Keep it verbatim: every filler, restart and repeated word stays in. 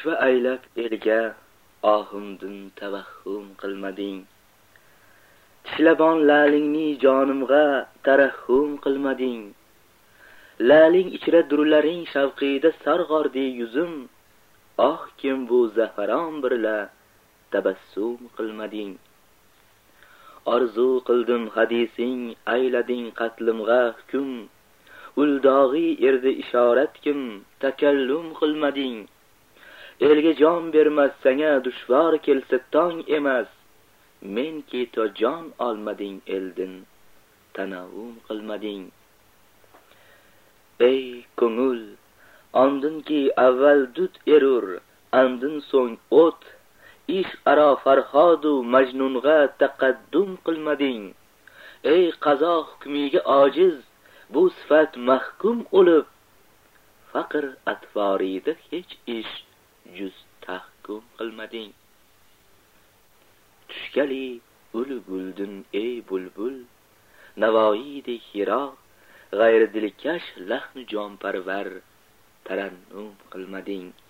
rushva aylab elga ohimdin tavahhum qilmading. Tishlabon lalingni jonimga tarahhum qilmading. Laling ichra durlaring shavqida sarg'ordi yuzim, oh kim bu zafaron birla tabassum qilmading. Orzu qildim hadising aylading qatlimga hukm, uldog'i erdi ishorat kim takallum qilmading. Elga jon bermas sanga dushvor kelsa tong emas, men ki to jon olmading eldin tanavvum qilmading. Ey ko'ngil, ondin ki avval dud erur, andin so'ng o't, ish aro farhodu majnunga taqaddum qilmading. Ey qazo hukmiga ojiz, bu sifat mahkum o'lib, faqr atvorida hech ish juz tahkum qilmading. Tushgali ul guldin ey bulbul, navoiyde hiro, g'ayri dilkash lahnu jonparvar tarannum qilmading.